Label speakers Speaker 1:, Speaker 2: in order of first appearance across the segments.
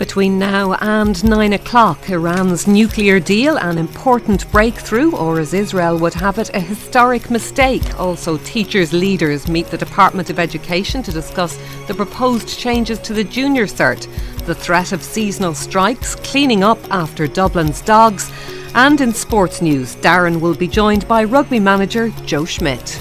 Speaker 1: Between now and 9 o'clock, Iran's nuclear deal, an important breakthrough, or as Israel would have it, a historic mistake. Also, teachers' leaders meet the Department of Education to discuss the proposed changes to the junior cert, the threat of seasonal strikes, cleaning up after Dublin's dogs, and in sports news, Darren will be joined by rugby manager Joe Schmidt.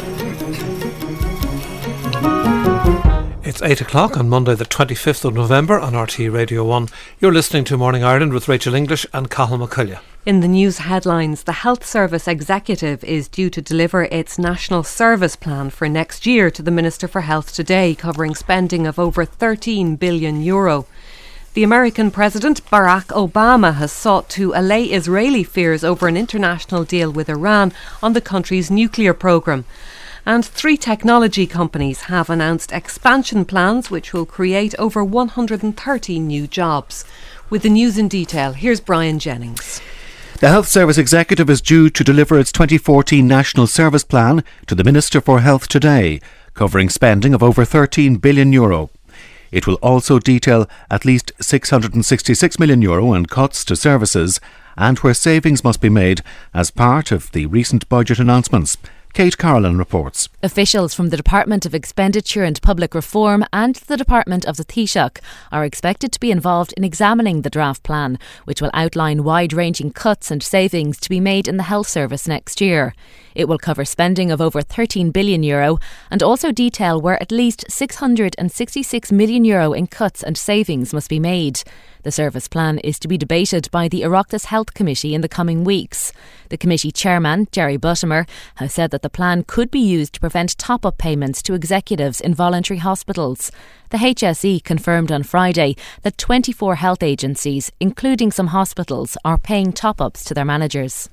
Speaker 2: It's 8 o'clock on Monday the 25th of November on RTÉ Radio 1. You're listening to Morning Ireland with Rachel English and Cathal McCullough.
Speaker 1: In the news headlines, the Health Service Executive is due to deliver its National Service Plan for next year to the Minister for Health today, covering spending of over €13 billion. The American President Barack Obama has sought to allay Israeli fears over an international deal with Iran on the country's nuclear programme. And 3 technology companies have announced expansion plans which will create over 130 new jobs. With the news in detail, here's Brian Jennings.
Speaker 3: The Health Service Executive is due to deliver its 2014 National Service Plan to the Minister for Health today, covering spending of over €13 billion. It will also detail at least €666 million in cuts to services and where savings must be made as part of the recent budget announcements. Kate Carolan reports.
Speaker 4: Officials from the Department of Expenditure and Public Reform and the Department of the Taoiseach are expected to be involved in examining the draft plan, which will outline wide-ranging cuts and savings to be made in the health service next year. It will cover spending of over €13 billion and also detail where at least €666 million in cuts and savings must be made. The service plan is to be debated by the Oireachtas Health Committee in the coming weeks. The committee chairman, Jerry Buttimer, has said that the plan could be used to prevent top-up payments to executives in voluntary hospitals. The HSE confirmed on Friday that 24 health agencies, including some hospitals, are paying top-ups to their managers.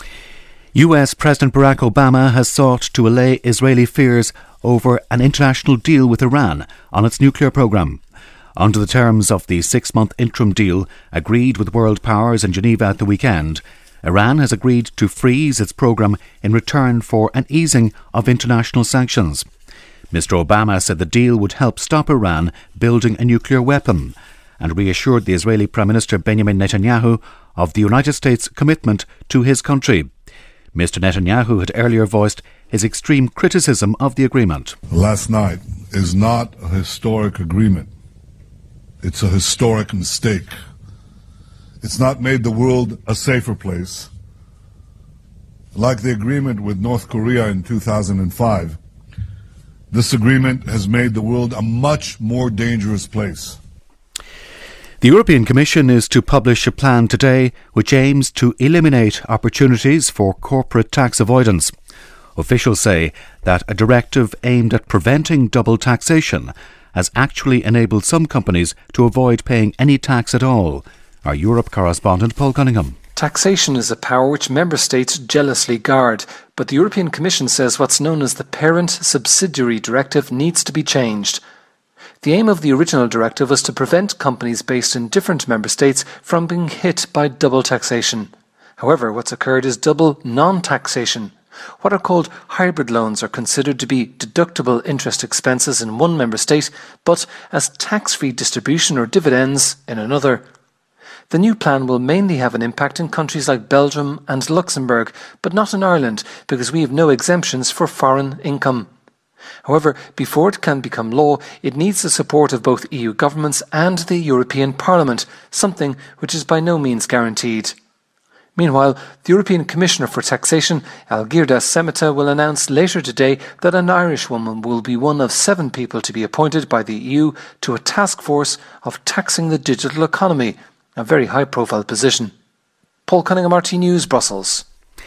Speaker 3: US President Barack Obama has sought to allay Israeli fears over an international deal with Iran on its nuclear programme. Under the terms of the 6-month interim deal agreed with world powers in Geneva at the weekend, Iran has agreed to freeze its programme in return for an easing of international sanctions. Mr. Obama said the deal would help stop Iran building a nuclear weapon and reassured the Israeli Prime Minister Benjamin Netanyahu of the United States' commitment to his country. Mr. Netanyahu had earlier voiced his extreme criticism of the agreement.
Speaker 5: Last night is not a historic agreement. It's a historic mistake. It's not made the world a safer place. Like the agreement with North Korea in 2005, this agreement has made the world a much more dangerous place.
Speaker 3: The European Commission is to publish a plan today which aims to eliminate opportunities for corporate tax avoidance. Officials say that a directive aimed at preventing double taxation has actually enabled some companies to avoid paying any tax at all. Our Europe correspondent Paul Cunningham.
Speaker 6: Taxation is a power which member states jealously guard, but the European Commission says what's known as the Parent Subsidiary Directive needs to be changed. The aim of the original directive was to prevent companies based in different member states from being hit by double taxation. However, what's occurred is double non-taxation. What are called hybrid loans are considered to be deductible interest expenses in one member state, but as tax-free distribution or dividends in another. The new plan will mainly have an impact in countries like Belgium and Luxembourg, but not in Ireland, because we have no exemptions for foreign income. However, before it can become law, it needs the support of both EU governments and the European Parliament, something which is by no means guaranteed. Meanwhile, the European Commissioner for Taxation, Algirdas Semeta, will announce later today that an Irish woman will be one of 7 people to be appointed by the EU to a task force of taxing the digital economy, a very high-profile position. Paul Cunningham, RT News, Brussels.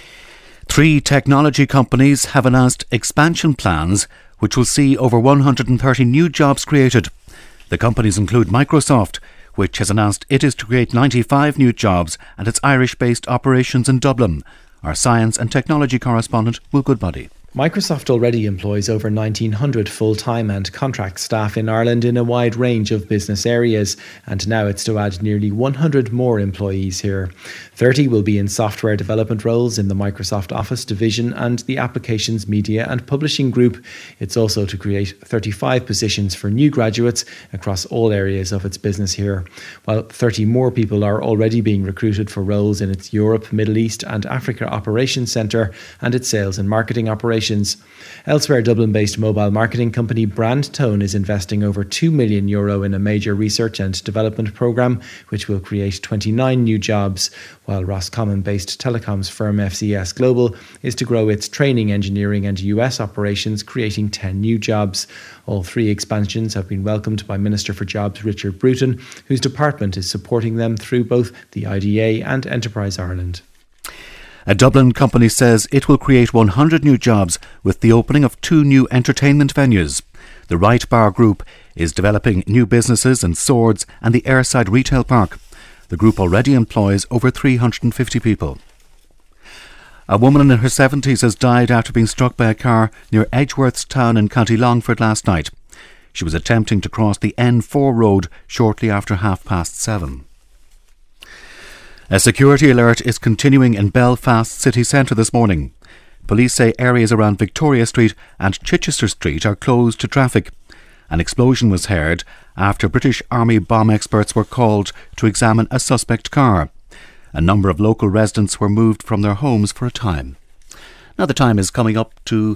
Speaker 3: 3 technology companies have announced expansion plans which will see over 130 new jobs created. The companies include Microsoft, which has announced it is to create 95 new jobs at its Irish-based operations in Dublin. Our science and technology correspondent, Will Goodbody.
Speaker 7: Microsoft already employs over 1,900 full-time and contract staff in Ireland in a wide range of business areas, and now it's to add nearly 100 more employees here. 30 will be in software development roles in the Microsoft Office division and the Applications Media and Publishing Group. It's also to create 35 positions for new graduates across all areas of its business here, while 30 more people are already being recruited for roles in its Europe, Middle East and Africa Operations Centre and its sales and marketing operations. Elsewhere, Dublin-based mobile marketing company Brandtone is investing over €2 million in a major research and development programme, which will create 29 new jobs, while Roscommon-based telecoms firm FCS Global is to grow its training, engineering and US operations, creating 10 new jobs. All three expansions have been welcomed by Minister for Jobs Richard Bruton, whose department is supporting them through both the IDA and Enterprise Ireland.
Speaker 3: A Dublin company says it will create 100 new jobs with the opening of 2 new entertainment venues. The Wright Bar Group is developing new businesses in Swords and the Airside Retail Park. The group already employs over 350 people. A woman in her 70s has died after being struck by a car near Edgeworthstown in County Longford last night. She was attempting to cross the N4 road shortly after 7:30. A security alert is continuing in Belfast city centre this morning. Police say areas around Victoria Street and Chichester Street are closed to traffic. An explosion was heard after British Army bomb experts were called to examine a suspect car. A number of local residents were moved from their homes for a time. Now the time is coming up to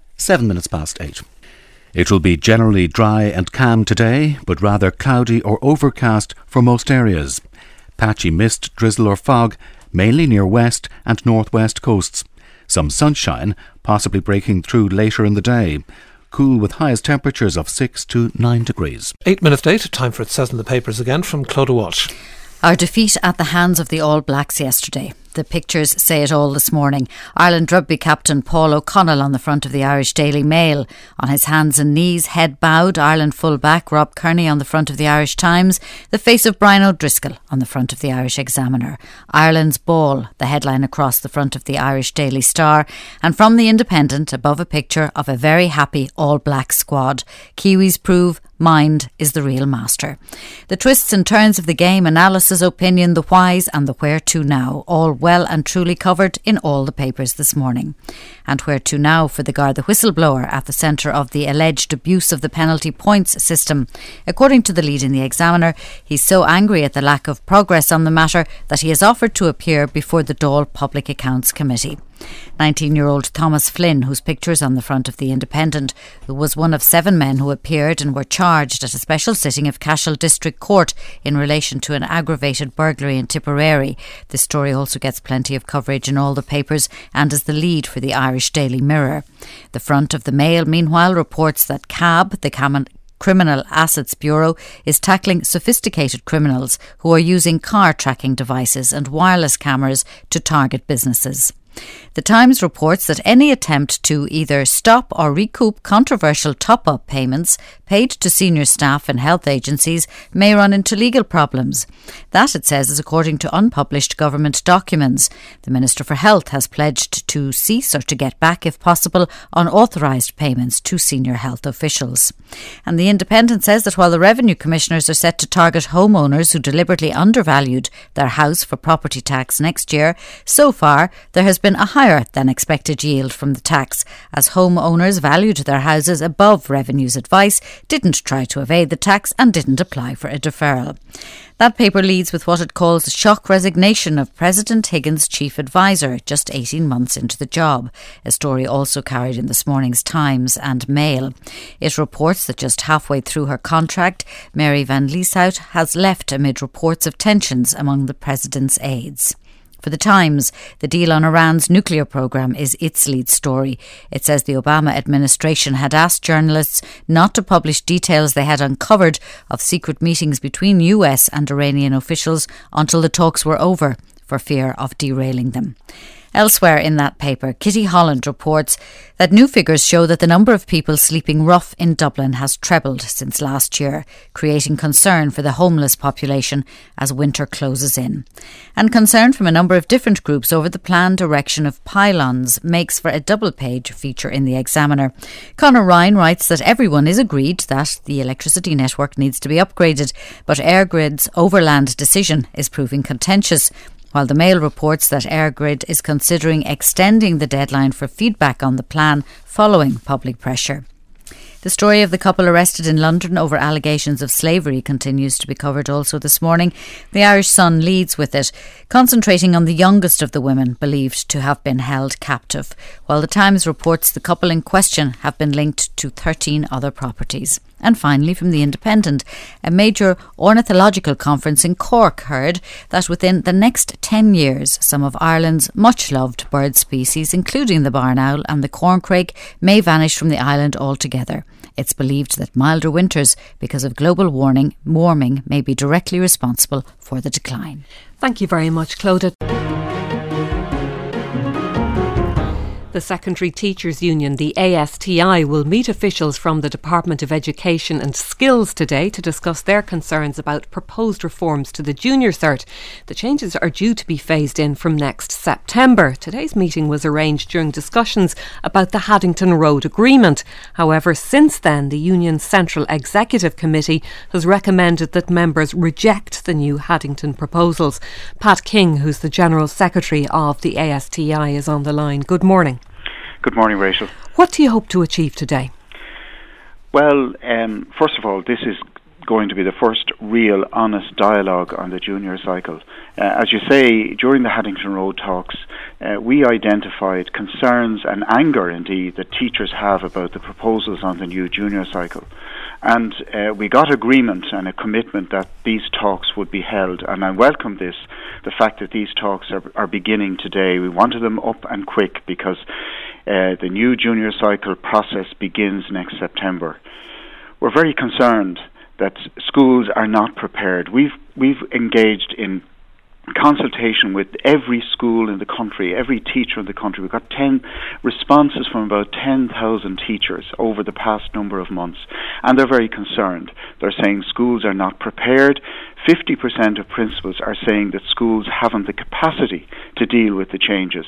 Speaker 3: 8:07. It will be generally dry and calm today, but rather cloudy or overcast for most areas. Patchy mist, drizzle or fog, mainly near west and northwest coasts. Some sunshine, possibly breaking through later in the day. Cool with highest temperatures of 6 to 9 degrees.
Speaker 2: 8 minutes late, time for It Says in the Papers again from Clodagh Walsh.
Speaker 8: Our defeat at the hands of the All Blacks yesterday. The pictures say it all this morning. Ireland rugby captain Paul O'Connell on the front of the Irish Daily Mail. On his hands and knees, head bowed, Ireland full-back Rob Kearney on the front of the Irish Times. The face of Brian O'Driscoll on the front of the Irish Examiner. Ireland's ball, the headline across the front of the Irish Daily Star. And from the Independent, above a picture of a very happy All Black squad. Kiwis prove mind is the real master. The twists and turns of the game, analysis, opinion, the whys and the where to now, all well and truly covered in all the papers this morning. And where to now for the Garda whistleblower at the centre of the alleged abuse of the penalty points system. According to the lead in the Examiner, he's so angry at the lack of progress on the matter that he has offered to appear before the Dáil Public Accounts Committee. 19-year-old Thomas Flynn, whose picture is on the front of the Independent, who was one of 7 men who appeared and were charged at a special sitting of Cashel District Court in relation to an aggravated burglary in Tipperary. This story also gets plenty of coverage in all the papers and is the lead for the Irish Daily Mirror. The front of the Mail, meanwhile, reports that CAB, the Criminal Assets Bureau, is tackling sophisticated criminals who are using car tracking devices and wireless cameras to target businesses. The Times reports that any attempt to either stop or recoup controversial top-up payments paid to senior staff in health agencies may run into legal problems. That, it says, is according to unpublished government documents. The Minister for Health has pledged to cease or to get back, if possible, unauthorised payments to senior health officials. And the Independent says that while the Revenue Commissioners are set to target homeowners who deliberately undervalued their house for property tax next year, so far there has been a higher than expected yield from the tax, as homeowners valued their houses above Revenue's advice, didn't try to evade the tax and didn't apply for a deferral. That paper leads with what it calls shock resignation of President Higgins' chief advisor just 18 months into the job, a story also carried in this morning's Times and Mail. It reports that just halfway through her contract, Mary Van Lieshout has left amid reports of tensions among the President's aides. For the Times, the deal on Iran's nuclear programme is its lead story. It says the Obama administration had asked journalists not to publish details they had uncovered of secret meetings between US and Iranian officials until the talks were over, for fear of derailing them. Elsewhere in that paper, Kitty Holland reports that new figures show that the number of people sleeping rough in Dublin has trebled since last year, creating concern for the homeless population as winter closes in. And concern from a number of different groups over the planned erection of pylons makes for a double-page feature in the Examiner. Conor Ryan writes that everyone is agreed that the electricity network needs to be upgraded, but EirGrid's overland decision is proving contentious, while the Mail reports that EirGrid is considering extending the deadline for feedback on the plan following public pressure. The story of the couple arrested in London over allegations of slavery continues to be covered also this morning. The Irish Sun leads with it, concentrating on the youngest of the women believed to have been held captive, while the Times reports the couple in question have been linked to 13 other properties. And finally, from The Independent, a major ornithological conference in Cork heard that within the next 10 years, some of Ireland's much-loved bird species, including the barn owl and the corncrake, may vanish from the island altogether. It's believed that milder winters, because of global warming, may be directly responsible for the decline.
Speaker 1: Thank you very much, Clodagh. The Secondary Teachers Union, the ASTI, will meet officials from the Department of Education and Skills today to discuss their concerns about proposed reforms to the Junior Cert. The changes are due to be phased in from next September. Today's meeting was arranged during discussions about the Haddington Road Agreement. However, since then, the union's Central Executive Committee has recommended that members reject the new Haddington proposals. Pat King, who's the General Secretary of the ASTI, is on the line. Good morning.
Speaker 9: Good morning, Rachel.
Speaker 1: What do you hope to achieve today?
Speaker 9: Well, first of all, this is going to be the first real honest dialogue on the junior cycle. As you say, during the Haddington Road talks, we identified concerns and anger, indeed, that teachers have about the proposals on the new junior cycle. And we got agreement and a commitment that these talks would be held, and I welcome this, the fact that these talks are beginning today. We wanted them up and quick because the new junior cycle process begins next September. We're very concerned that schools are not prepared. We've engaged in consultation with every school in the country, every teacher in the country. We've got 10 responses from about 10,000 teachers over the past number of months, and they're very concerned. They're saying schools are not prepared. 50% of principals are saying that schools haven't the capacity to deal with the changes.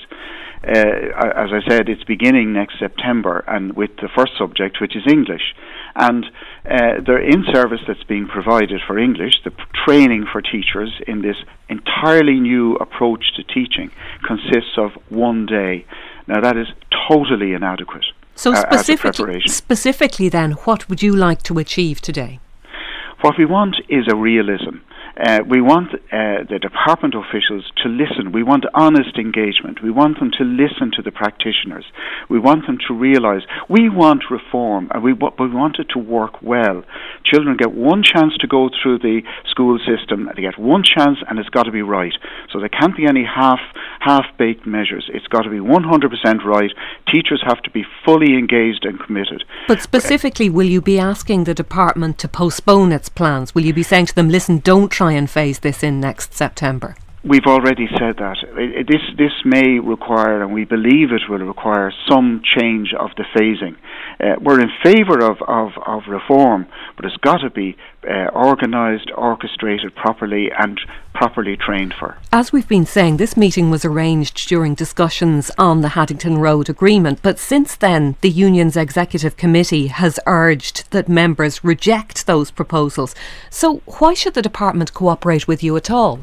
Speaker 9: As I said, it's beginning next September, and with the first subject, which is English. And the in-service that's being provided for English, the training for teachers in this entirely new approach to teaching, consists of 1 day. Now, that is totally inadequate.
Speaker 1: So specifically then, what would you like to achieve today?
Speaker 9: What we want is a realism. We want the department officials to listen. We want honest engagement. We want them to listen to the practitioners. We want them to realise we want reform, and we want it to work well. Children get one chance to go through the school system. They get one chance, and it's got to be right. So there can't be any half-baked measures. It's got to be 100% right. Teachers have to be fully engaged and committed.
Speaker 1: But specifically, will you be asking the department to postpone its plans? Will you be saying to them, listen, don't try and phase this in next September?
Speaker 9: We've already said that. This may require, and we believe it will require, some change of the phasing. We're in favour of reform, but it's got to be organised, orchestrated properly and properly trained for.
Speaker 1: As we've been saying, this meeting was arranged during discussions on the Haddington Road Agreement, but since then the union's executive committee has urged that members reject those proposals. So why should the department cooperate with you at all?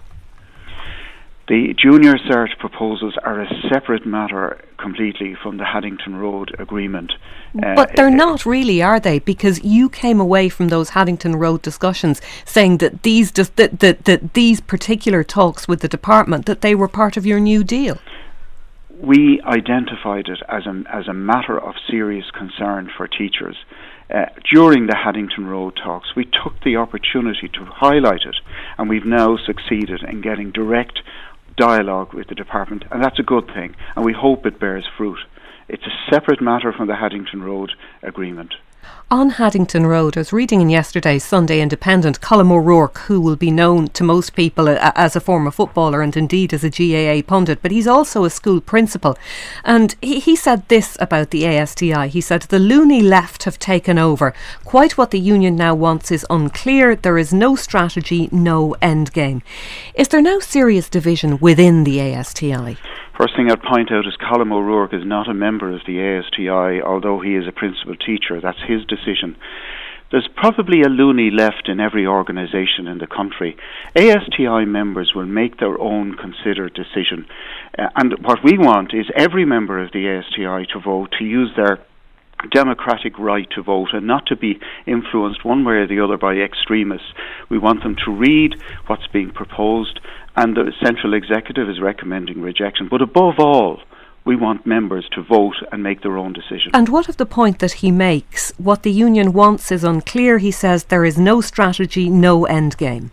Speaker 9: The Junior Cert proposals are a separate matter completely from the Haddington Road Agreement.
Speaker 1: But they're not really, are they? Because you came away from those Haddington Road discussions saying that these particular talks with the department, that they were part of your new deal.
Speaker 9: We identified it as a matter of serious concern for teachers. During the Haddington Road talks, we took the opportunity to highlight it, and we've now succeeded in getting direct dialogue with the department, and that's a good thing, and we hope it bears fruit. It's a separate matter from the Haddington Road Agreement.
Speaker 1: On Haddington Road, I was reading in yesterday's Sunday Independent, Colm O'Rourke, who will be known to most people as a former footballer and indeed as a GAA pundit, but he's also a school principal. And he said this about the ASTI. He said, the loony left have taken over. Quite what the union now wants is unclear. There is no strategy, no end game. Is there now serious division within the ASTI?
Speaker 9: First thing I'd point out is Colm O'Rourke is not a member of the ASTI, although he is a principal teacher. That's his decision. There's probably a loony left in every organisation in the country. ASTI members will make their own considered decision. And what we want is every member of the ASTI to vote, to use their democratic right to vote and not to be influenced one way or the other by extremists. We want them to read what's being proposed, and the central executive is recommending rejection. But above all, we want members to vote and make their own decision.
Speaker 1: And what of the point that he makes? What the union wants is unclear. He says there is no strategy, no end game.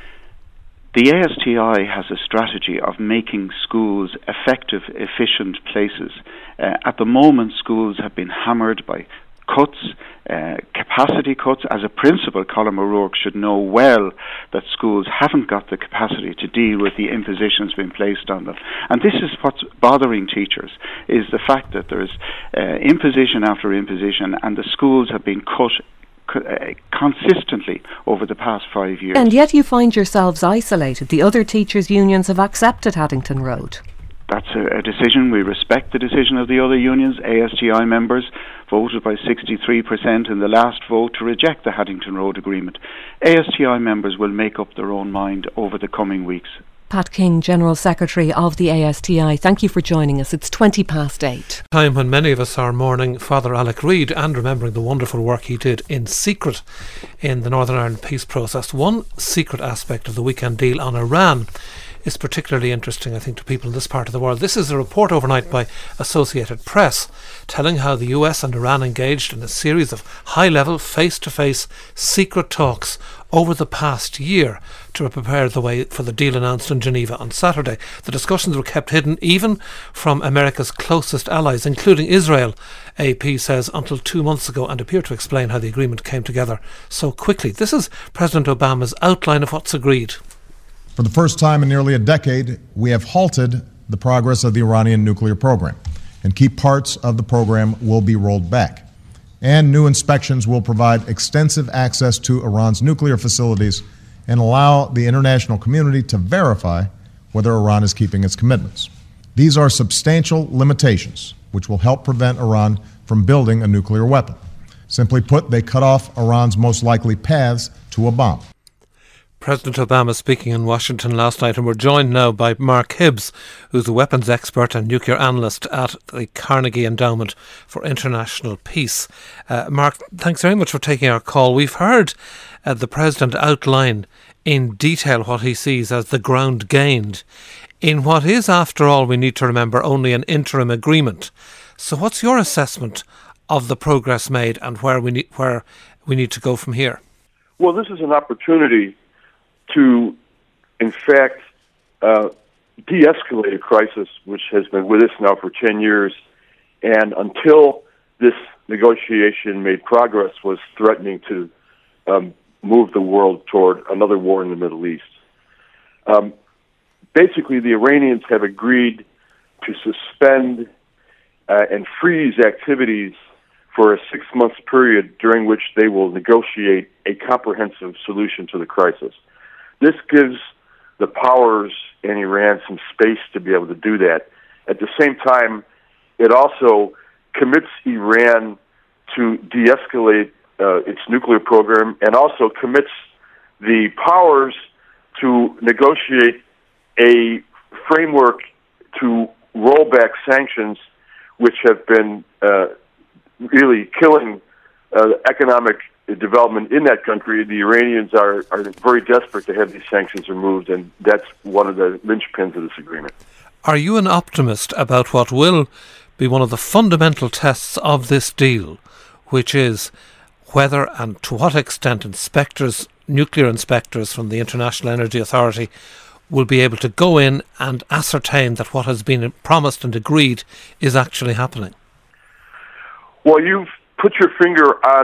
Speaker 9: The ASTI has a strategy of making schools effective, efficient places. At the moment, schools have been hammered by cuts, capacity cuts. As a principal, Colm O'Rourke should know well that schools haven't got the capacity to deal with the impositions being placed on them. And this is what's bothering teachers, is the fact that there's imposition after imposition, and the schools have been cut consistently over the past 5 years.
Speaker 1: And yet you find yourselves isolated. The other teachers' unions have accepted Haddington Road.
Speaker 9: That's a decision. We respect the decision of the other unions. ASTI members voted by 63% in the last vote to reject the Haddington Road agreement. ASTI members will make up their own mind over the coming weeks.
Speaker 1: Pat King, General Secretary of the ASTI, thank you for joining us. It's 8:20.
Speaker 2: Time when many of us are mourning Father Alec Reid and remembering the wonderful work he did in secret in the Northern Ireland peace process. One secret aspect of the weekend deal on Iran is particularly interesting, I think, to people in this part of the world. This is a report overnight by Associated Press telling how the US and Iran engaged in a series of high-level, face-to-face secret talks over the past year to prepare the way for the deal announced in Geneva on Saturday. The discussions were kept hidden even from America's closest allies, including Israel, AP says, until 2 months ago, and appear to explain how the agreement came together so quickly. This is President Obama's outline of what's agreed.
Speaker 10: For the first time in nearly a decade, we have halted the progress of the Iranian nuclear program, and key parts of the program will be rolled back. And new inspections will provide extensive access to Iran's nuclear facilities and allow the international community to verify whether Iran is keeping its commitments. These are substantial limitations which will help prevent Iran from building a nuclear weapon. Simply put, they cut off Iran's most likely paths to a bomb.
Speaker 2: President Obama speaking in Washington last night, and we're joined now by Mark Hibbs, who's a weapons expert and nuclear analyst at the Carnegie Endowment for International Peace. Mark, thanks very much for taking our call. We've heard the President outline in detail what he sees as the ground gained in what is, after all, we need to remember, only an interim agreement. So what's your assessment of the progress made and where we need to go from here?
Speaker 11: Well, this is an opportunity to, in fact, de-escalate a crisis which has been with us now for 10 years, and until this negotiation made progress, was threatening to move the world toward another war in the Middle East. Basically, the Iranians have agreed to suspend and freeze activities for a 6-month period during which they will negotiate a comprehensive solution to the crisis. This gives the powers in Iran some space to be able to do that. At the same time, it also commits Iran to de-escalate its nuclear program, and also commits the powers to negotiate a framework to roll back sanctions which have been really killing economic development in that country. The Iranians are very desperate to have these sanctions removed, and that's one of the linchpins of this agreement.
Speaker 2: Are you an optimist about what will be one of the fundamental tests of this deal, which is whether and to what extent nuclear inspectors from the International Energy Authority will be able to go in and ascertain that what has been promised and agreed is actually happening?
Speaker 11: Well, you've put your finger on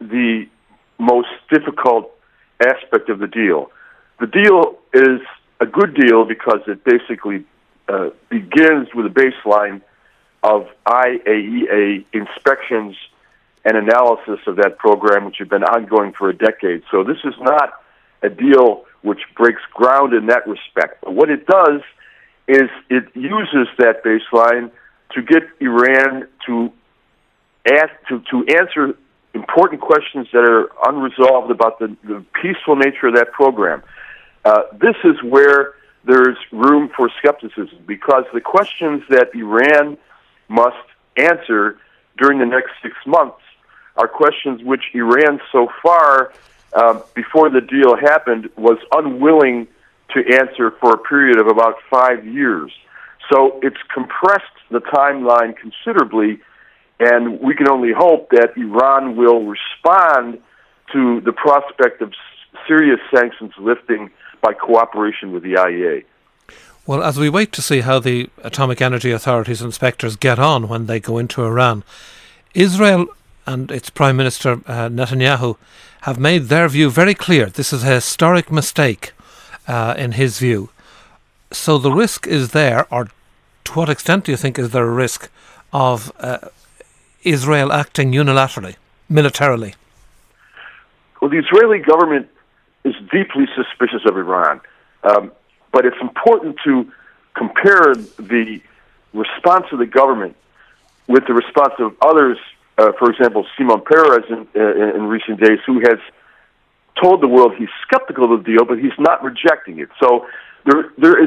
Speaker 11: the most difficult aspect of the deal. The deal is a good deal because it basically begins with a baseline of IAEA inspections and analysis of that program, which have been ongoing for a decade. So this is not a deal which breaks ground in that respect. But what it does is it uses that baseline to get Iran to answer important questions that are unresolved about the peaceful nature of that program. This is where there's room for skepticism, because the questions that Iran must answer during the next 6 months are questions which Iran so far, before the deal happened, was unwilling to answer for a period of about 5 years. So it's compressed the timeline considerably, and we can only hope that Iran will respond to the prospect of serious sanctions lifting by cooperation with the IAEA.
Speaker 2: Well, as we wait to see how the Atomic Energy Authority's inspectors get on when they go into Iran, Israel and its Prime Minister Netanyahu have made their view very clear. This is a historic mistake in his view. So the risk is there, or to what extent do you think is there a risk of Israel acting unilaterally, militarily?
Speaker 11: Well, the Israeli government is deeply suspicious of Iran. But it's important to compare the response of the government with the response of others, for example, Shimon Peres in recent days, who has told the world he's skeptical of the deal, but he's not rejecting it. So there is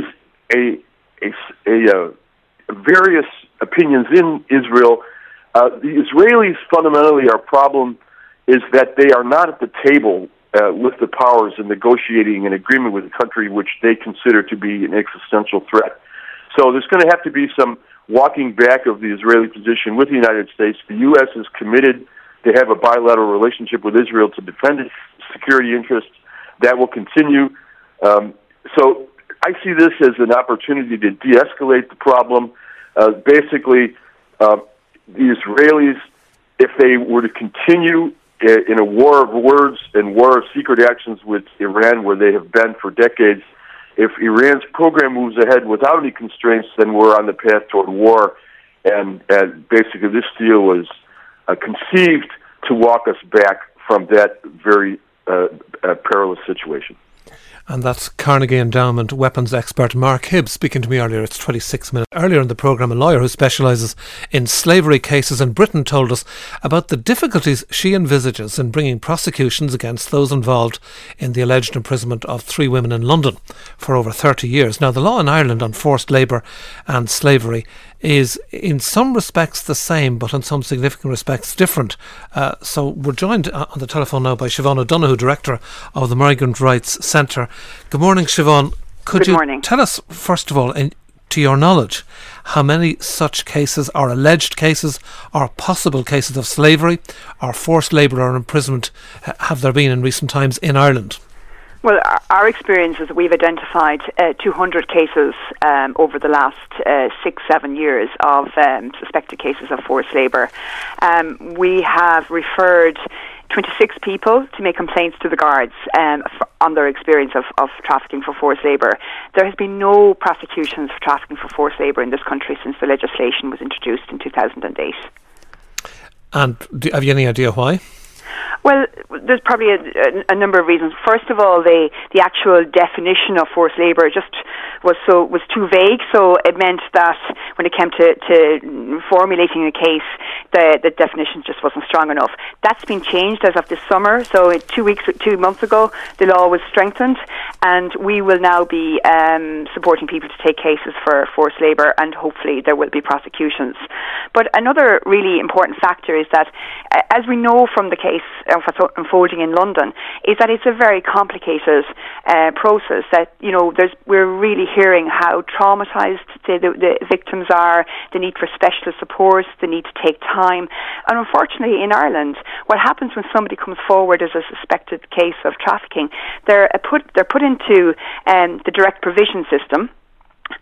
Speaker 11: various opinions in Israel. The Israelis fundamentally, our problem is that they are not at the table with the powers in negotiating an agreement with a country which they consider to be an existential threat. So there's going to have to be some walking back of the Israeli position with the United States. The U.S. is committed to have a bilateral relationship with Israel to defend its security interests. That will continue. So I see this as an opportunity to de-escalate the problem. Basically, the Israelis, if they were to continue in a war of words and war of secret actions with Iran, where they have been for decades, if Iran's program moves ahead without any constraints, then we're on the path toward war. And basically this deal was conceived to walk us back from that very perilous situation.
Speaker 2: And that's Carnegie Endowment weapons expert Mark Hibbs speaking to me earlier. It's 26 minutes. Earlier in the programme, a lawyer who specialises in slavery cases in Britain told us about the difficulties she envisages in bringing prosecutions against those involved in the alleged imprisonment of 3 women in London for over 30 years. Now, the law in Ireland on forced labour and slavery is in some respects the same, but in some significant respects different. So we're joined on the telephone now by Siobhan O'Donoghue, Director of the Migrant Rights Centre. Good morning, Siobhan. Could you tell us, first of all, to your knowledge, how many such cases or alleged cases or possible cases of slavery or forced labour or imprisonment have there been in recent times in Ireland?
Speaker 12: Well, our experience is that we've identified 200 cases over the last 6-7 years of suspected cases of forced labour. We have referred 26 people to make complaints to the guards on their experience of trafficking for forced labour. There has been no prosecutions for trafficking for forced labour in this country since the legislation was introduced in 2008. And
Speaker 2: have you any idea why?
Speaker 12: Well, there's probably a number of reasons. First of all, the actual definition of forced labour just was too vague. So it meant that when it came to formulating a case, the definition just wasn't strong enough. That's been changed as of this summer. So 2 months ago, the law was strengthened, and we will now be supporting people to take cases for forced labour, and hopefully there will be prosecutions. But another really important factor is that, as we know from the case of what's unfolding in London, is that it's a very complicated process. That we're really hearing how traumatised the victims are, the need for specialist support, the need to take time. And unfortunately, in Ireland, what happens when somebody comes forward as a suspected case of trafficking, they're put into the direct provision system.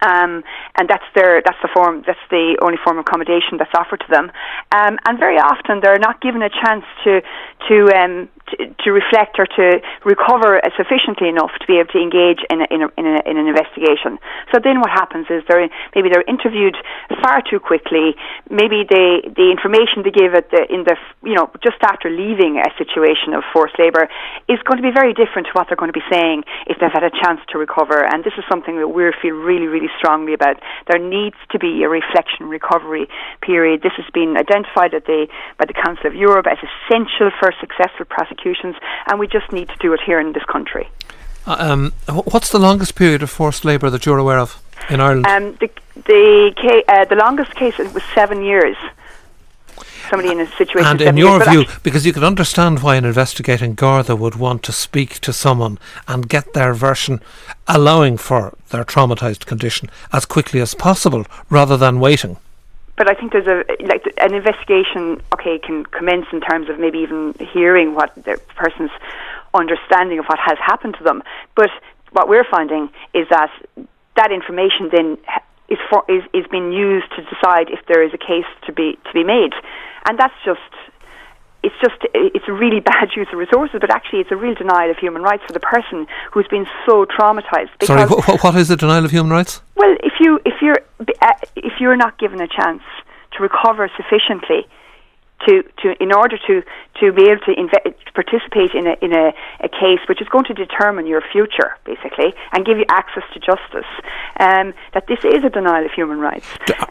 Speaker 12: And that's the only form of accommodation that's offered to them. And very often they're not given a chance to reflect or to recover sufficiently enough to be able to engage in an investigation. So then what happens is they're interviewed far too quickly. Maybe the information they give just after leaving a situation of forced labour is going to be very different to what they're going to be saying if they've had a chance to recover. And this is something that we feel really, really strongly about. There needs to be a reflection recovery period. This has been identified by the Council of Europe as essential for successful prosecutions, and we just need to do it here in this country.
Speaker 2: What's the longest period of forced labour that you're aware of in Ireland?
Speaker 12: The longest case was 7 years. Somebody in a situation.
Speaker 2: And in your view, because you could understand why an investigating Garda would want to speak to someone and get their version, allowing for their traumatised condition as quickly as possible, rather than waiting.
Speaker 12: But I think there's an investigation, can commence in terms of maybe even hearing what the person's understanding of what has happened to them. But what we're finding is that information then is being used to decide if there is a case to be made, and it's a really bad use of resources, but actually it's a real denial of human rights for the person who's been so traumatised.
Speaker 2: Sorry, what is a denial of human rights?
Speaker 12: Well, if you're not given a chance to recover sufficiently in order to be able to participate in a case which is going to determine your future, basically, and give you access to justice, that this is a denial of human rights.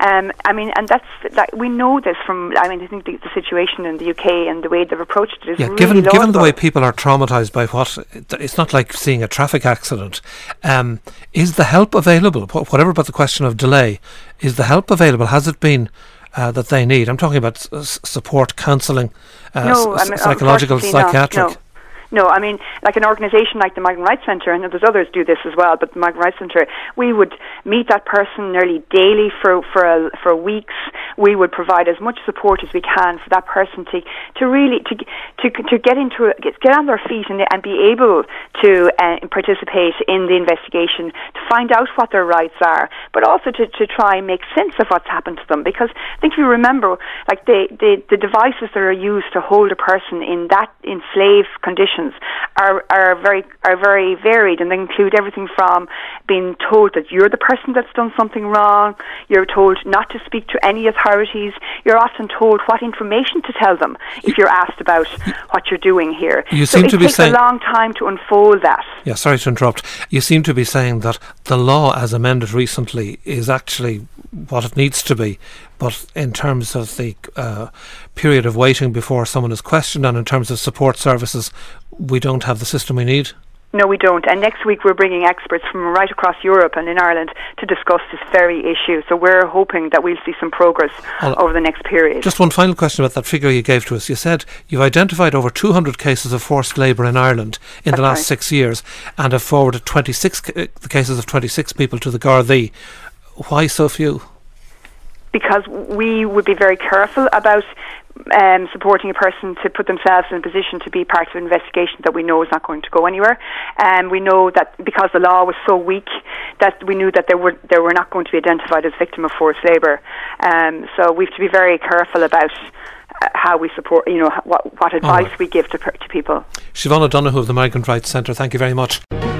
Speaker 12: We know this from. I think the situation in the UK and the way they've approached it is really
Speaker 2: given the way people are traumatised by it's not like seeing a traffic accident. Is the help available? Whatever about the question of delay, is the help available? Has it been? That they need. I'm talking about support, counselling, psychological, psychiatric.
Speaker 12: No, like an organisation like the Migrant Rights Centre, and there's others do this as well, but the Migrant Rights Centre, we would meet that person nearly daily for weeks. We would provide as much support as we can for that person to really get on their feet and be able to participate in the investigation, to find out what their rights are, but also to try and make sense of what's happened to them. Because I think if you remember, like the devices that are used to hold a person in that enslaved condition are very varied, and they include everything from being told that you're the person that's done something wrong, you're told not to speak to any authorities, you're often told what information to tell them if you're asked about what you're doing here.
Speaker 2: It takes
Speaker 12: a long time to unfold that.
Speaker 2: Yeah, sorry to interrupt. You seem to be saying that the law as amended recently is actually what it needs to be, but in terms of the period of waiting before someone is questioned and in terms of support services, we don't have the system we need?
Speaker 12: No, we don't. And next week we're bringing experts from right across Europe and in Ireland to discuss this very issue. So we're hoping that we'll see some progress over the next period.
Speaker 2: Just one final question about that figure you gave to us. You said you've identified over 200 cases of forced labour in Ireland in the last 6 years and have forwarded the cases of 26 people to the Gardaí. Why so few? Because
Speaker 12: we would be very careful about supporting a person to put themselves in a position to be part of an investigation that we know is not going to go anywhere. We know that because the law was so weak that we knew that they were not going to be identified as victim of forced labour. So we have to be very careful about how we support, what advice we give to people.
Speaker 2: Siobhan O'Donoghue of the Migrant Rights Centre, thank you very much.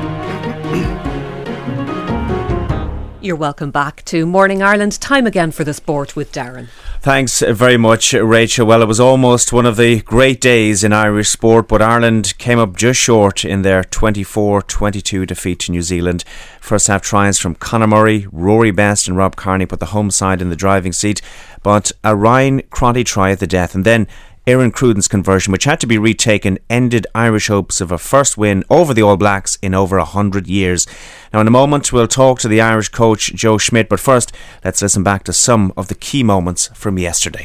Speaker 1: You're welcome back to Morning Ireland. Time again for the sport with Darren.
Speaker 13: Thanks very much, Rachel. Well, it was almost one of the great days in Irish sport, but Ireland came up just short in their 24-22 defeat to New Zealand. First half tries from Conor Murray, Rory Best and Rob Kearney put the home side in the driving seat, but a Ryan Crotty try at the death, and then Aaron Cruden's conversion, which had to be retaken, ended Irish hopes of a first win over the All Blacks in over 100 years. Now, in a moment, we'll talk to the Irish coach, Joe Schmidt, but first, let's listen back to some of the key moments from yesterday.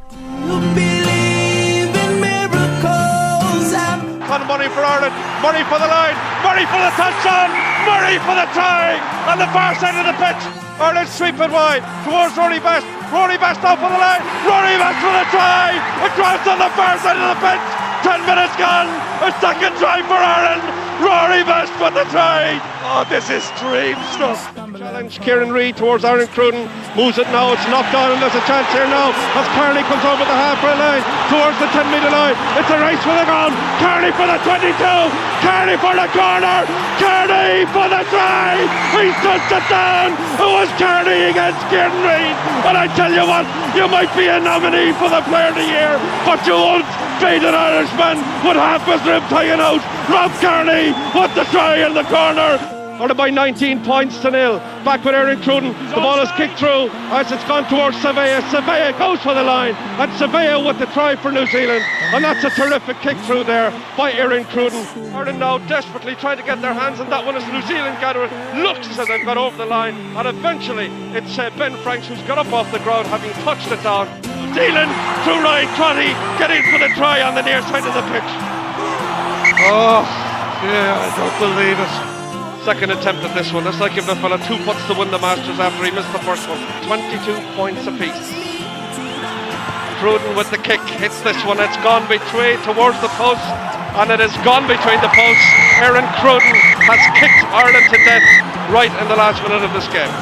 Speaker 14: Murray for Ireland, Murray for the line, Murray for the touchdown, Murray for the try on the far side of the pitch. Ireland sweeping wide towards Rory Best. Rory Best out for the line, Rory Best for the try, across on the far side of the pitch. 10 minutes gone, a second try for Ireland. Rory Best with the try. Oh, this is dream stuff. Challenge Kieran Reid towards Aaron Cruden. Moves it now, it's knocked on, and there's a chance here now as Kearney comes over the halfway line towards the 10-metre line. It's a race with a gun. Kearney for the 22. Kearney for the corner. Kearney for the try. He sets it down. It was Kearney against Kieran Reid. And I tell you what, you might be a nominee for the Player of the Year, but you won't beat an Irishman with half his rib tying out. Rob Kearney with the try in the corner. Or by 19 points to 0. Back with Aaron Cruden. The ball is kicked through as it's gone towards Surveyor. Surveyor goes for the line, and Surveyor with the try for New Zealand. And that's a terrific kick through there by Aaron Cruden. Ireland now desperately trying to get their hands on that one as New Zealand gather it. Looks as they've got over the line, and eventually it's Ben Franks who's got up off the ground, having touched it down. New Zealand through Ryan Crotty getting for the try on the near side of the pitch. Oh, yeah, I don't believe it. Second attempt at this one. It's like giving a fella 2 putts to win the Masters after he missed the first one. 22 points apiece. Cruden with the kick hits this one. It's gone between towards the post, and it has gone between the posts. Aaron Cruden has kicked Ireland to death right in the last minute of this game.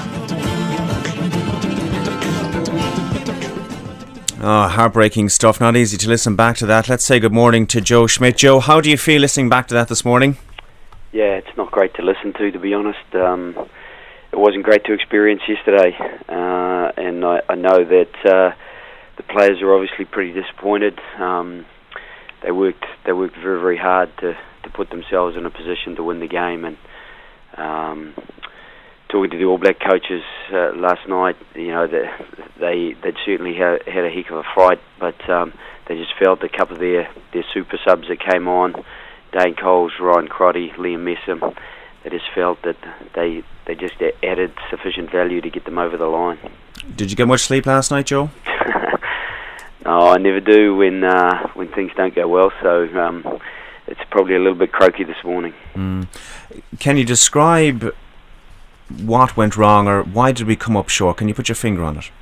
Speaker 13: Oh, heartbreaking stuff. Not easy to listen back to that. Let's say good morning to Joe Schmidt. Joe, how do you feel listening back to that this morning?
Speaker 15: Yeah, it's not great to listen to be honest. It wasn't great to experience yesterday, and I know that the players are obviously pretty disappointed. They worked very, very hard to put themselves in a position to win the game, and talking to the All Black coaches last night, you know, they'd certainly had a heck of a fight, but they just felt a couple of their super subs that came on, Dane Coles, Ryan Crotty, Liam Messam, they just felt that they just added sufficient value to get them over the line.
Speaker 13: Did you get much sleep last night, Joe?
Speaker 15: No, I never do when things don't go well, so it's probably a little bit croaky this morning.
Speaker 13: Can you describe what went wrong, or why did we come up short? Can you put your finger on it?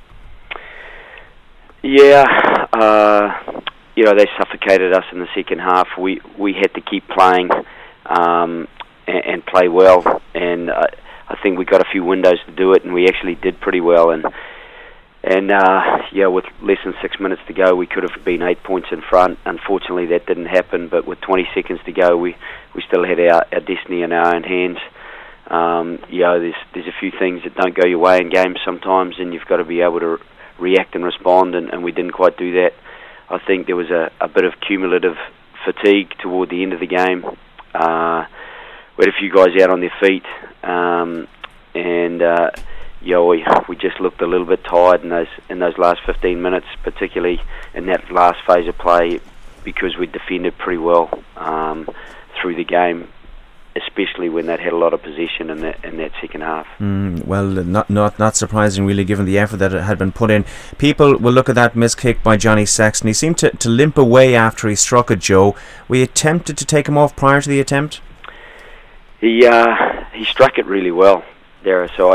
Speaker 15: Yeah, you know, they suffocated us in the second half. We had to keep playing and play well, and I think we got a few windows to do it, and we actually did pretty well. And yeah, with less than 6 minutes to go, we could have been 8 points in front. Unfortunately, that didn't happen. But with 20 seconds to go, we still had our destiny in our own hands. You know, there's a few things that don't go your way in games sometimes, and you've got to be able to react and respond, and we didn't quite do that. I think there was a bit of cumulative fatigue toward the end of the game. We had a few guys out on their feet, and you know, we just looked a little bit tired in those last 15 minutes, particularly in that last phase of play, because we defended pretty well through the game, especially when they'd had a lot of possession in that second half.
Speaker 13: Well, not surprising, really, given the effort that had been put in. People will look at that missed kick by Johnny Sexton. He seemed to limp away after he struck it, Joe. We attempted to take him off prior to the attempt?
Speaker 15: He struck it really well there, so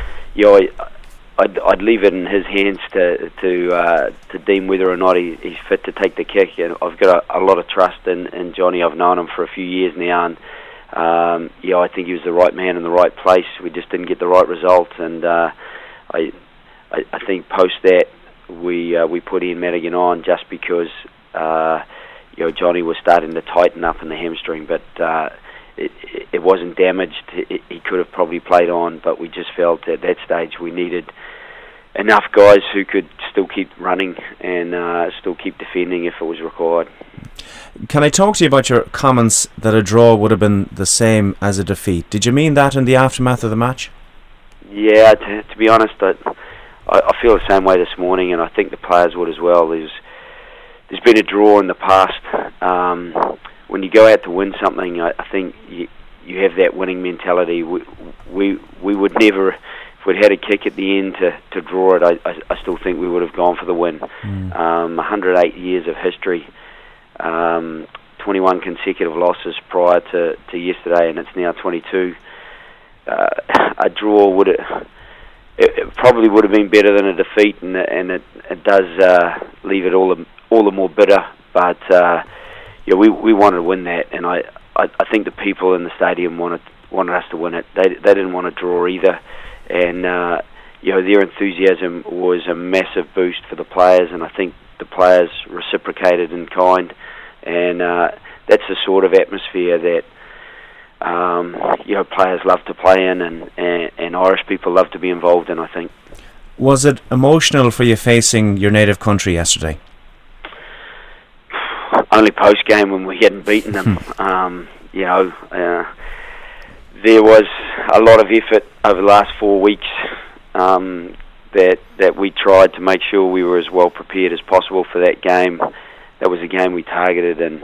Speaker 15: I'd leave it in his hands to deem whether or not he's fit to take the kick. And I've got a lot of trust in Johnny. I've known him for a few years now, and yeah, I think he was the right man in the right place. We just didn't get the right result, and I think post that we put Ian Madigan on just because you know, Johnny was starting to tighten up in the hamstring, but it wasn't damaged. He could have probably played on, but we just felt at that stage we needed enough guys who could still keep running and still keep defending if it was required.
Speaker 13: Can I talk to you about your comments that a draw would have been the same as a defeat? Did you mean that in the aftermath of the match?
Speaker 15: Yeah, to be honest, I feel the same way this morning, and I think the players would as well. There's been a draw in the past. When you go out to win something, I think you have that winning mentality. We would never, if we'd had a kick at the end to draw it, I still think we would have gone for the win. 108 years of history, 21 consecutive losses prior to yesterday, and it's now 22. A draw it probably would have been better than a defeat, and it does leave it all the more bitter. But yeah, we wanted to win that, and I I think the people in the stadium wanted us to win it. They didn't want to draw either, and their enthusiasm was a massive boost for the players, and I think the players reciprocated in kind, and that's the sort of atmosphere that players love to play in, and Irish people love to be involved in, I think.
Speaker 13: Was it emotional for you facing your native country yesterday?
Speaker 15: Only post-game when we hadn't beaten them. There was a lot of effort over the last 4 weeks that we tried to make sure we were as well prepared as possible for that game. That was a game we targeted, and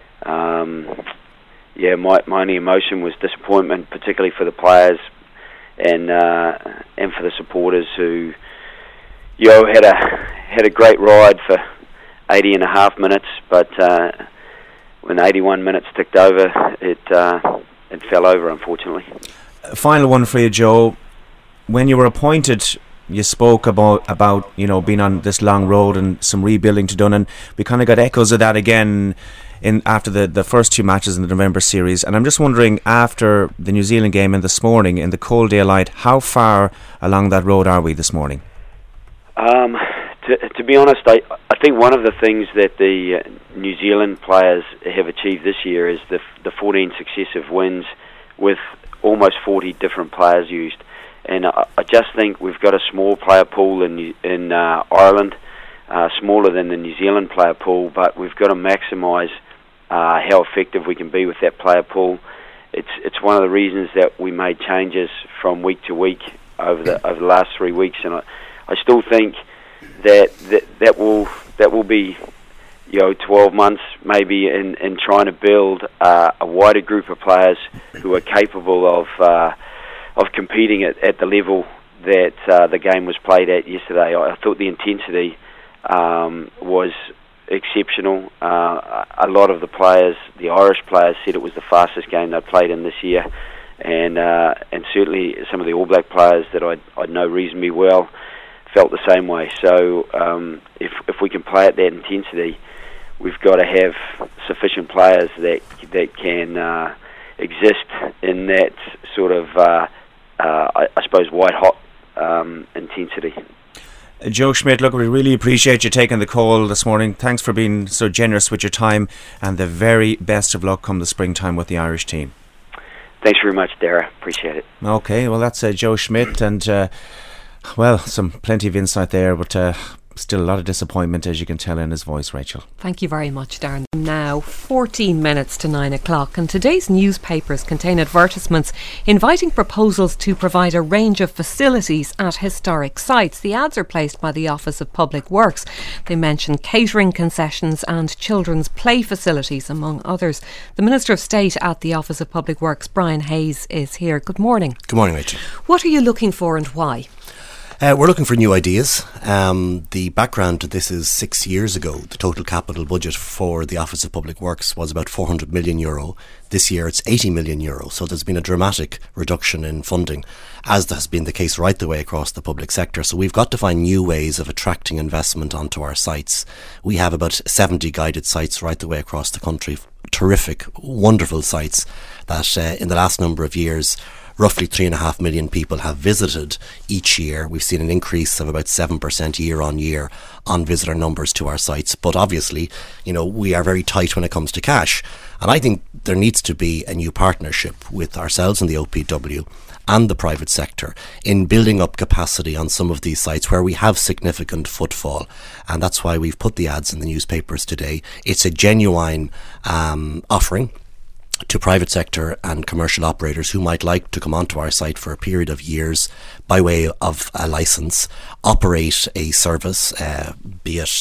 Speaker 15: my only emotion was disappointment, particularly for the players and for the supporters who had a great ride for 80 and a half minutes, but when 81 minutes ticked over, it fell over, unfortunately.
Speaker 13: Final one for you, Joe. When you were appointed, you spoke about being on this long road and some rebuilding to done, and we kind of got echoes of that again after the first two matches in the November series. And I'm just wondering, after the New Zealand game and this morning in the cold daylight, how far along that road are we this morning?
Speaker 15: To be honest, I think one of the things that the New Zealand players have achieved this year is the 14 successive wins with almost 40 different players used. And I just think we've got a small player pool in Ireland, smaller than the New Zealand player pool, but we've got to maximise how effective we can be with that player pool. It's one of the reasons that we made changes from week to week over the last 3 weeks, and I still think that will be 12 months maybe in trying to build a wider group of players who are capable of competing at the level that the game was played at yesterday. I thought the intensity was exceptional. A lot of the players, the Irish players, said it was the fastest game they'd played in this year, and certainly some of the All Black players that I know reasonably well felt the same way. So if we can play at that intensity, we've got to have sufficient players that can exist in that sort of I suppose white hot intensity.
Speaker 13: Joe Schmidt, look, we really appreciate you taking the call this morning. Thanks for being so generous with your time, and the very best of luck come the springtime with the Irish team.
Speaker 15: Thanks very much, Dara. Appreciate it.
Speaker 13: Okay, well, that's Joe Schmidt, and plenty of insight there, but still a lot of disappointment, as you can tell in his voice, Rachel.
Speaker 1: Thank you very much, Darren. Now 14 minutes to 9 o'clock, and today's newspapers contain advertisements inviting proposals to provide a range of facilities at historic sites. The ads are placed by the Office of Public Works. They mention catering concessions and children's play facilities, among others. The Minister of State at the Office of Public Works, Brian Hayes, is here. Good morning.
Speaker 16: Good morning, Rachel.
Speaker 1: What are you looking for and why?
Speaker 16: We're looking for new ideas. The background to this is 6 years ago, the total capital budget for the Office of Public Works was about €400 million. This year it's €80 million. So there's been a dramatic reduction in funding, as has been the case right the way across the public sector. So we've got to find new ways of attracting investment onto our sites. We have about 70 guided sites right the way across the country. Terrific, wonderful sites that in the last number of years, roughly 3.5 million people have visited each year. We've seen an increase of about 7% year on year on visitor numbers to our sites. But obviously, we are very tight when it comes to cash. And I think there needs to be a new partnership with ourselves and the OPW and the private sector in building up capacity on some of these sites where we have significant footfall. And that's why we've put the ads in the newspapers today. It's a genuine offering to private sector and commercial operators who might like to come onto our site for a period of years by way of a licence, operate a service, be it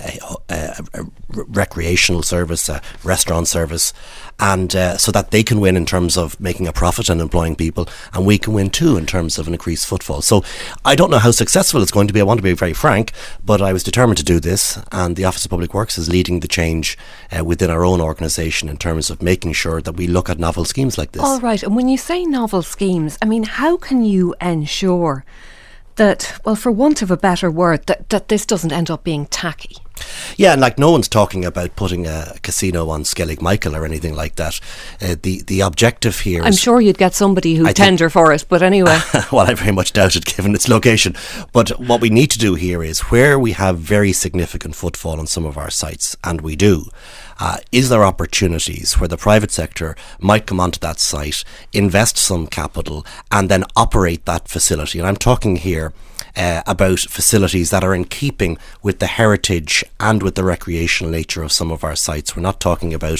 Speaker 16: a recreational service, a restaurant service, and so that they can win in terms of making a profit and employing people, and we can win too in terms of an increased footfall. So I don't know how successful it's going to be, I want to be very frank, but I was determined to do this, and the Office of Public Works is leading the change within our own organisation in terms of making sure that we look at novel schemes like this.
Speaker 1: All right, and when you say novel schemes, I mean, how can you ensure that, well, for want of a better word, that this doesn't end up being tacky?
Speaker 16: Yeah, and like no one's talking about putting a casino on Skellig Michael or anything like that. The objective here
Speaker 1: I'm sure you'd get somebody who'd tender for it, but anyway.
Speaker 16: Well, I very much doubt it given its location. But what we need to do here is where we have very significant footfall on some of our sites, and we do, is there opportunities where the private sector might come onto that site, invest some capital, and then operate that facility? And I'm talking here about facilities that are in keeping with the heritage and with the recreational nature of some of our sites. We're not talking about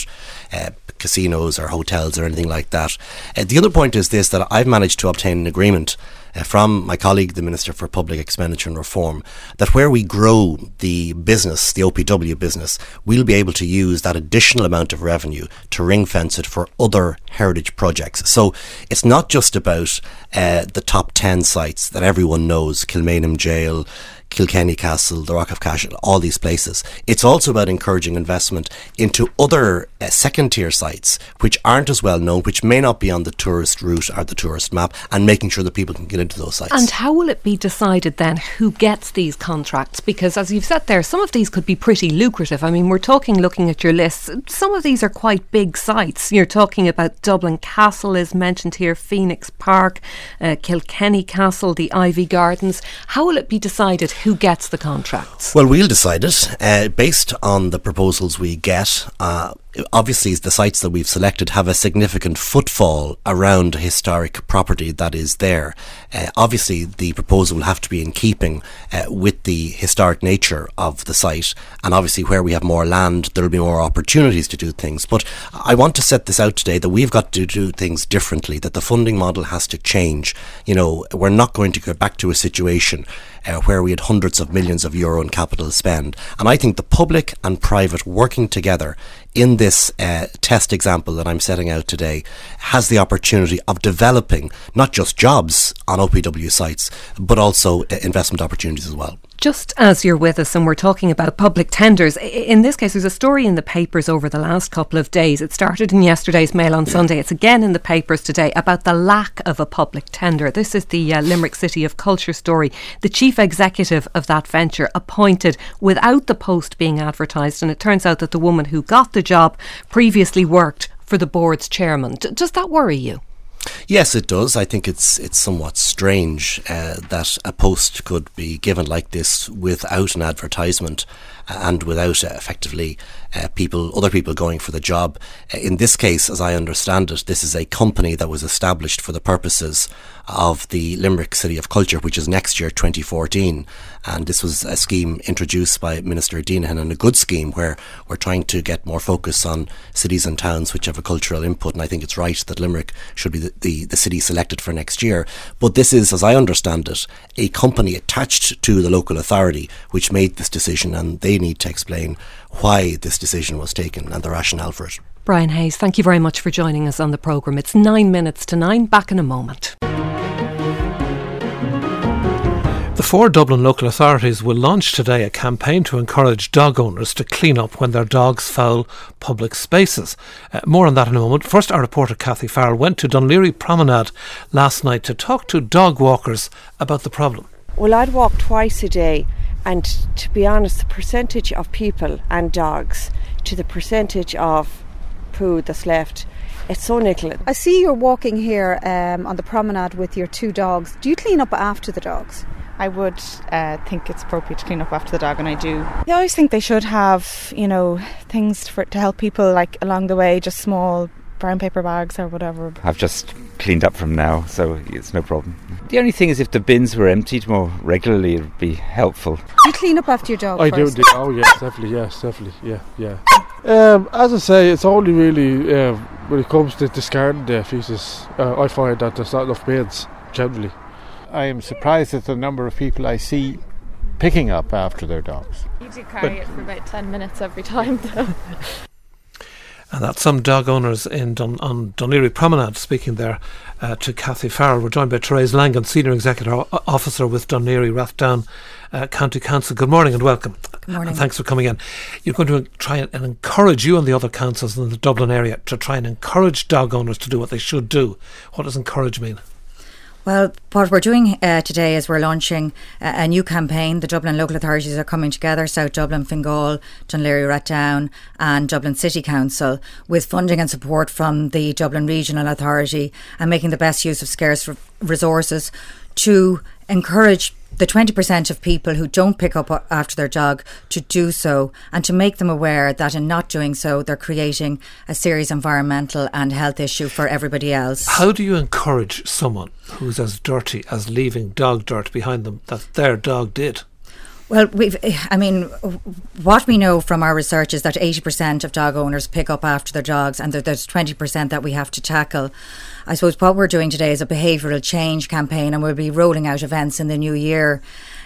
Speaker 16: casinos or hotels or anything like that. The other point is this, that I've managed to obtain an agreement from my colleague, the Minister for Public Expenditure and Reform, that where we grow the business, the OPW business, we'll be able to use that additional amount of revenue to ring fence it for other heritage projects. So it's not just about the top 10 sites that everyone knows, Kilmainham Jail, Kilkenny Castle, the Rock of Cashel, all these places. It's also about encouraging investment into other second tier sites which aren't as well known, which may not be on the tourist route or the tourist map, and making sure that people can get into those sites.
Speaker 1: And how will it be decided then who gets these contracts? Because as you've said there, some of these could be pretty lucrative. I mean, we're talking, looking at your list, some of these are quite big sites. You're talking about Dublin Castle is mentioned here, Phoenix Park, Kilkenny Castle, the Ivy Gardens. How will it be decided who gets the contracts?
Speaker 16: Well, we'll decide it based on the proposals we get. Obviously, the sites that we've selected have a significant footfall around a historic property that is there. Obviously, the proposal will have to be in keeping with the historic nature of the site, and obviously where we have more land, there will be more opportunities to do things. But I want to set this out today, that we've got to do things differently, that the funding model has to change. You know, we're not going to go back to a situation where we had hundreds of millions of euro in capital spend. And I think the public and private working together in this test example that I'm setting out today has the opportunity of developing not just jobs on OPW sites, but also investment opportunities as well.
Speaker 1: Just as you're with us and we're talking about public tenders, in this case there's a story in the papers over the last couple of days. It started in yesterday's Mail on Sunday. It's again in the papers today about the lack of a public tender. This is the Limerick City of Culture story. The chief executive of that venture appointed without the post being advertised, and it turns out that the woman who got the job previously worked for the board's chairman. Does that worry you?
Speaker 16: Yes, it does. I think it's somewhat strange that a post could be given like this without an advertisement and without effectively other people going for the job. In this case, as I understand it, this is a company that was established for the purposes of the Limerick City of Culture, which is next year, 2014. And this was a scheme introduced by Minister Deenahan, and a good scheme where we're trying to get more focus on cities and towns which have a cultural input. And I think it's right that Limerick should be the city selected for next year. But this is, as I understand it, a company attached to the local authority which made this decision, and they need to explain why this decision was taken and the rationale for it.
Speaker 1: Brian Hayes, thank you very much for joining us on the programme. It's 9 minutes to 9. Back in a moment.
Speaker 2: The 4 Dublin local authorities will launch today a campaign to encourage dog owners to clean up when their dogs foul public spaces. More on that in a moment. First, our reporter Cathy Farrell went to Dun Laoghaire Promenade last night to talk to dog walkers about the problem.
Speaker 17: Well, I'd walk twice a day, and to be honest, the percentage of people and dogs to the percentage of poo that's left, it's so niggling.
Speaker 18: I see you're walking here on the promenade with your 2 dogs. Do you clean up after the dogs?
Speaker 19: I would think it's appropriate to clean up after the dog, and I do. I always think they should have, things to help people, like along the way, just small brown paper bags or whatever.
Speaker 20: I've just cleaned up from now, so it's no problem. The only thing is, if the bins were emptied more regularly, it would be helpful.
Speaker 18: You clean up after your dog
Speaker 21: I
Speaker 18: first?
Speaker 21: do. Oh yes, definitely, yeah. As I say, it's only really when it comes to discarding the feces, I find that there's not enough bins generally.
Speaker 22: I am surprised at the number of people I see picking up after their dogs.
Speaker 23: You do carry it for about 10 minutes every time though.
Speaker 2: And that's some dog owners on Dun Laoghaire Promenade speaking there to Cathy Farrell. We're joined by Therese Langan, Senior Executive Officer with Dun Laoghaire Rathdown County Council. Good morning and welcome.
Speaker 8: Good morning.
Speaker 2: And thanks for coming in. You're going to try and encourage, you and the other councils in the Dublin area, to try and encourage dog owners to do what they should do. What does encourage mean?
Speaker 8: Well, what we're doing today is we're launching a new campaign. The Dublin local authorities are coming together, South Dublin, Fingal, Dún Laoghaire-Rathdown and Dublin City Council, with funding and support from the Dublin Regional Authority, and making the best use of scarce resources to encourage the 20% of people who don't pick up after their dog to do so, and to make them aware that in not doing so they're creating a serious environmental and health issue for everybody else.
Speaker 2: How do you encourage someone who's as dirty as leaving dog dirt behind them that their dog did?
Speaker 8: Well, what we know from our research is that 80% of dog owners pick up after their dogs, and there's 20% that we have to tackle. I suppose what we're doing today is a behavioural change campaign, and we'll be rolling out events in the new year.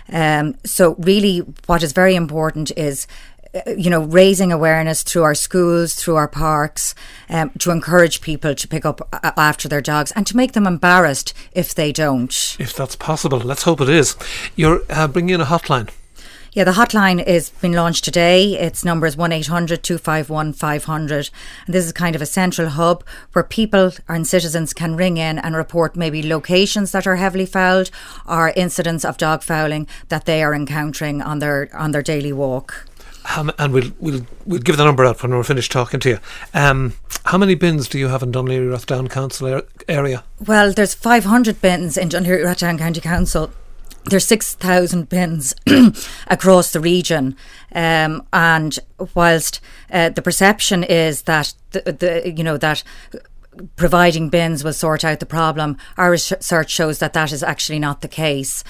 Speaker 8: So really what is very important is raising awareness through our schools, through our parks, to encourage people to pick up after their dogs and to make them embarrassed if they don't.
Speaker 2: If that's possible. Let's hope it is. You're bringing in a hotline.
Speaker 8: Yeah, the hotline is been launched today. Its number is 1-800-251-500. And this is kind of a central hub where people and citizens can ring in and report maybe locations that are heavily fouled or incidents of dog fouling that they are encountering on their daily walk.
Speaker 2: And we'll give the number out when we're finished talking to you. How many bins do you have in Dún Laoghaire-Rathdown Council area?
Speaker 8: Well, there's 500 bins in Dún Laoghaire-Rathdown County Council. There's 6,000 bins across the region, and whilst the perception is that that providing bins will sort out the problem, our research shows that is actually not the case.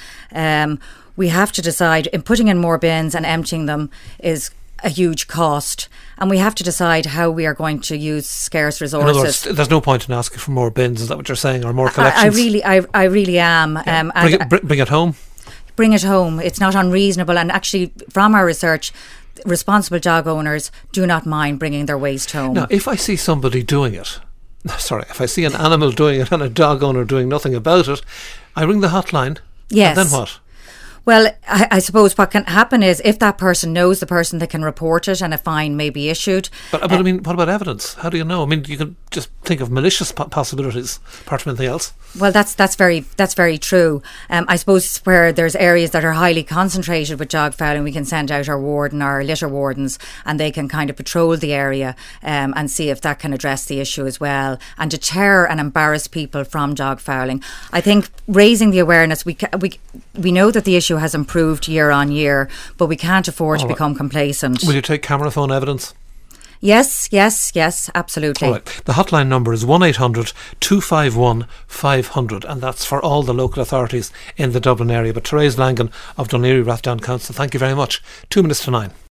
Speaker 8: We have to decide, in putting in more bins and emptying them is a huge cost, and we have to decide how we are going to use scarce resources.
Speaker 2: In other words, there's no point in asking for more bins, is that what you're saying, or more collections?
Speaker 8: I really am.
Speaker 2: Yeah. Bring it home.
Speaker 8: Bring it home. It's not unreasonable, and actually from our research, responsible dog owners do not mind bringing their waste home.
Speaker 2: Now, if I see somebody doing it, if I see an animal doing it and a dog owner doing nothing about it, I ring the hotline.
Speaker 8: Yes.
Speaker 2: And then what?
Speaker 8: Well, I suppose what can happen is if that person knows the person, they can report it and a fine may be issued.
Speaker 2: But I mean, what about evidence? How do you know? I mean, you can just think of malicious possibilities apart from anything else.
Speaker 8: Well, that's very true. I suppose where there's areas that are highly concentrated with dog fouling, we can send out our warden, our litter wardens, and they can kind of patrol the area and see if that can address the issue as well and deter and embarrass people from dog fouling. I think raising the awareness, we know that the issue has improved year on year, but we can't afford to become complacent.
Speaker 2: Will you take camera phone evidence?
Speaker 8: Yes, absolutely.
Speaker 2: All right. The hotline number is 1-800-251-500, and that's for all the local authorities in the Dublin area. But Therese Langan of Dún Laoghaire-Rathdown Council, thank you very much. 9:02.